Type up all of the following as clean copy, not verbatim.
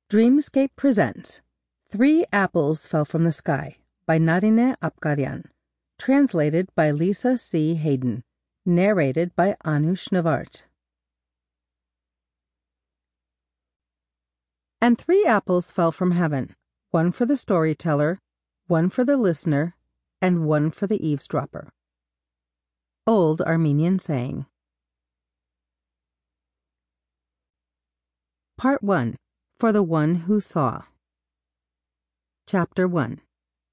Dreamscape presents Three Apples Fell from the Sky by Narine Apkarian, translated by Lisa C. Hayden, narrated by Anush Navart. And 3 apples fell from heaven, one for the storyteller, one for the listener, and one for the eavesdropper. Old Armenian saying. Part 1. For the One Who Saw. Chapter 1.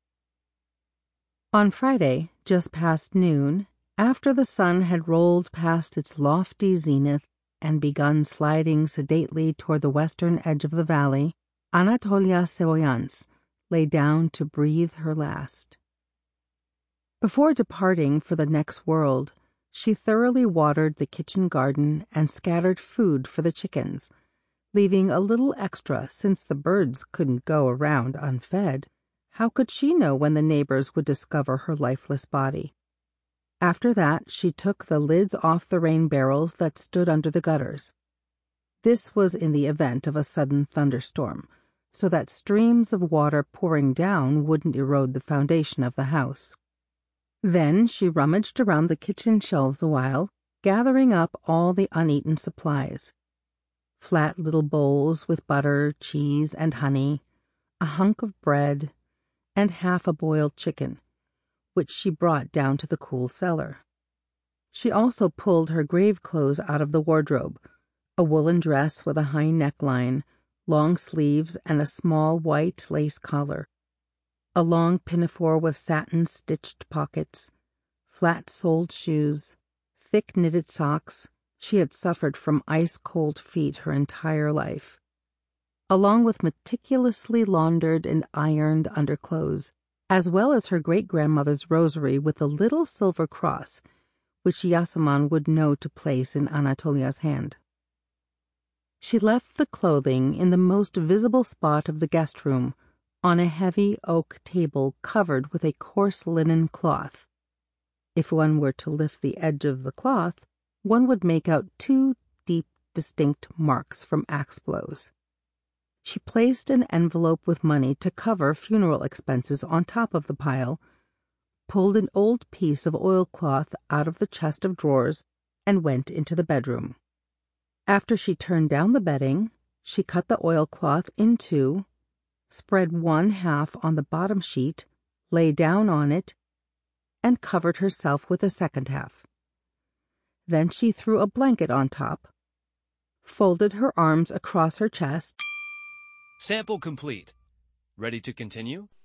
On Friday, just past noon, after the sun had rolled past its lofty zenith and begun sliding sedately toward the western edge of the valley, Anatolia Savoyants lay down to breathe her last. Before departing for the next world, she thoroughly watered the kitchen garden and scattered food for the chickens, leaving a little extra since the birds couldn't go around unfed. How could she know when the neighbors would discover her lifeless body? After that, she took the lids off the rain barrels that stood under the gutters. This was in the event of a sudden thunderstorm, so that streams of water pouring down wouldn't erode the foundation of the house. Then she rummaged around the kitchen shelves a while, gathering up all the uneaten supplies. Flat little bowls with butter, cheese, and honey, a hunk of bread, and half a boiled chicken, which she brought down to the cool cellar. She also pulled her grave clothes out of the wardrobe, a woolen dress with a high neckline, long sleeves, and a small white lace collar, a long pinafore with satin-stitched pockets, flat-soled shoes, thick knitted socks. She had suffered from ice-cold feet her entire life, along with meticulously laundered and ironed underclothes, as well as her great-grandmother's rosary with the little silver cross, which Yaseman would know to place in Anatolia's hand. She left the clothing in the most visible spot of the guest room, on a heavy oak table covered with a coarse linen cloth. If one were to lift the edge of the cloth, one would make out 2 deep, distinct marks from axe blows. She placed an envelope with money to cover funeral expenses on top of the pile, pulled an old piece of oilcloth out of the chest of drawers, and went into the bedroom. After she turned down the bedding, she cut the oilcloth in 2, spread one half on the bottom sheet, lay down on it, and covered herself with the second half. Then she threw a blanket on top, folded her arms across her chest. Sample complete. Ready to continue?